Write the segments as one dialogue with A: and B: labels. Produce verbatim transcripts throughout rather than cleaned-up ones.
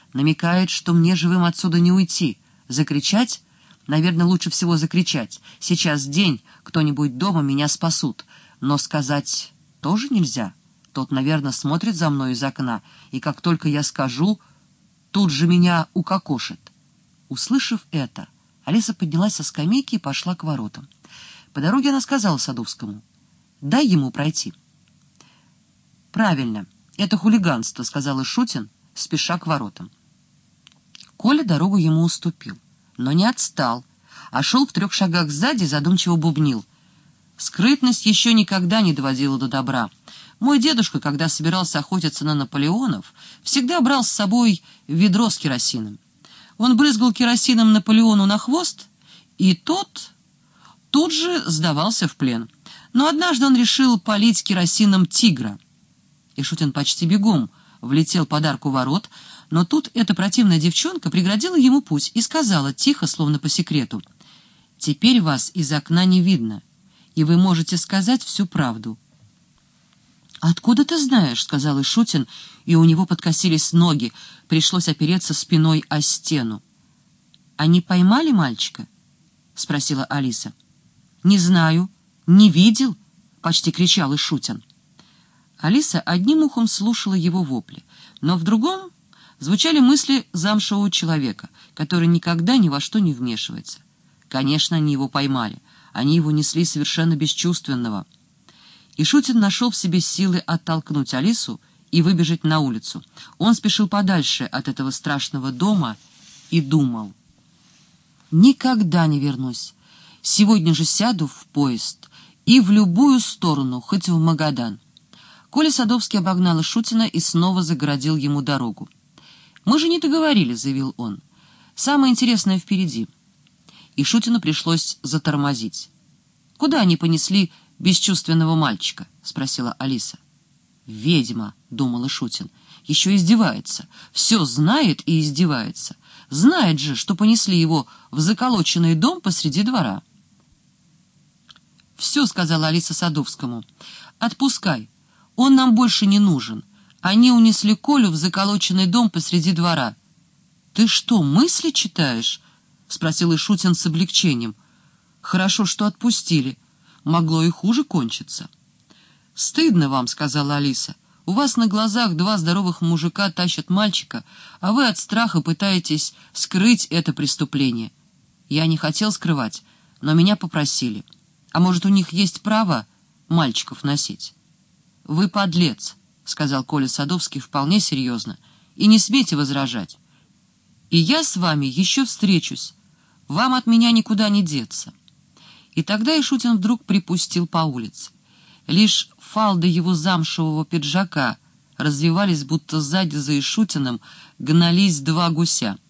A: Намекает, что мне живым отсюда не уйти. Закричать? Наверное, лучше всего закричать. Сейчас день, кто-нибудь дома меня спасут. Но сказать тоже нельзя. Тот, наверное, смотрит за мной из окна, и как только я скажу, тут же меня укокошит. Услышав это, Алиса поднялась со скамейки и пошла к воротам. По дороге она сказала Садовскому: «Дай ему пройти». «Правильно, это хулиганство», — сказал Ишутин, спеша к воротам. Коля дорогу ему уступил, но не отстал, а шел в трех шагах сзади и задумчиво бубнил: «Скрытность еще никогда не доводила до добра. Мой дедушка, когда собирался охотиться на Наполеонов, всегда брал с собой ведро с керосином. Он брызгал керосином Наполеону на хвост, и тот тут же сдавался в плен. Но однажды он решил полить керосином тигра». Ишутин почти бегом влетел под арку ворот, но тут эта противная девчонка преградила ему путь и сказала тихо, словно по секрету: «Теперь вас из окна не видно, и вы можете сказать всю правду». «Откуда ты знаешь?» — сказал Ишутин, и у него подкосились ноги, пришлось опереться спиной о стену. «Они поймали мальчика?» — спросила Алиса. «Не знаю, не видел», — почти кричал Ишутин. Алиса одним ухом слушала его вопли, но в другом звучали мысли замшевого человека, который никогда ни во что не вмешивается. Конечно, они его поймали, они его несли совершенно бесчувственного. Ишутин нашел в себе силы оттолкнуть Алису и выбежать на улицу. Он спешил подальше от этого страшного дома и думал: «Никогда не вернусь. Сегодня же сяду в поезд и в любую сторону, хоть в Магадан». Коля Садовский обогнал Ишутина и снова загородил ему дорогу. «Мы же не договорились», — заявил он. «Самое интересное впереди». Ишутину пришлось затормозить. «Куда они понесли бесчувственного мальчика?» — спросила Алиса. «Ведьма», — думал Ишутин, — «еще издевается. Все знает и издевается. Знает же, что понесли его в заколоченный дом посреди двора». «Все», — сказала Алиса Садовскому, — «отпускай. Он нам больше не нужен. Они унесли Колю в заколоченный дом посреди двора». «Ты что, мысли читаешь?» — спросил Ишутин с облегчением. «Хорошо, что отпустили. Могло и хуже кончиться». «Стыдно вам», — сказала Алиса. «У вас на глазах два здоровых мужика тащат мальчика, а вы от страха пытаетесь скрыть это преступление». «Я не хотел скрывать, но меня попросили. А может, у них есть право мальчиков носить?» «Вы подлец», — сказал Коля Садовский вполне серьезно, — «и не смейте возражать. И я с вами еще встречусь. Вам от меня никуда не деться». И тогда Ишутин вдруг припустил по улице. Лишь фалды его замшевого пиджака развивались, будто сзади за Ишутиным гнались два гуся.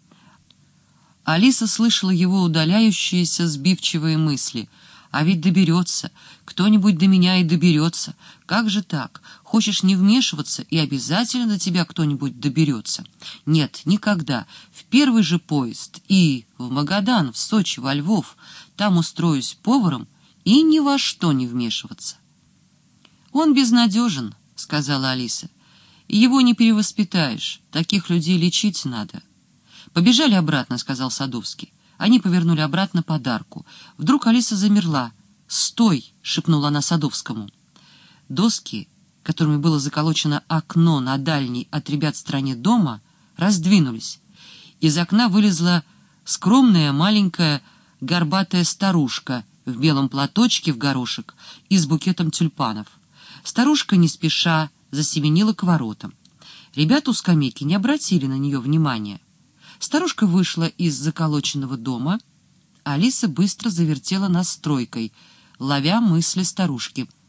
A: Алиса слышала его удаляющиеся сбивчивые мысли. «А ведь доберется, кто-нибудь до меня и доберется. Как же так? Хочешь не вмешиваться, и обязательно до тебя кто-нибудь доберется? Нет, никогда. В первый же поезд и в Магадан, в Сочи, во Львов. Там устроюсь поваром и ни во что не вмешиваться». «Он безнадежен», — сказала Алиса. «Его не перевоспитаешь, таких людей лечить надо». «Побежали обратно», — сказал Садовский. Они повернули обратно под арку. Вдруг Алиса замерла. «Стой!» — шепнула она Садовскому. Доски, которыми было заколочено окно на дальней от ребят стороне дома, раздвинулись. Из окна вылезла скромная маленькая горбатая старушка в белом платочке в горошек и с букетом тюльпанов. Старушка не спеша засеменила к воротам. Ребята у скамейки не обратили на нее внимания. Старушка вышла из заколоченного дома, а Алиса быстро завертела настройкой, ловя мысли старушки.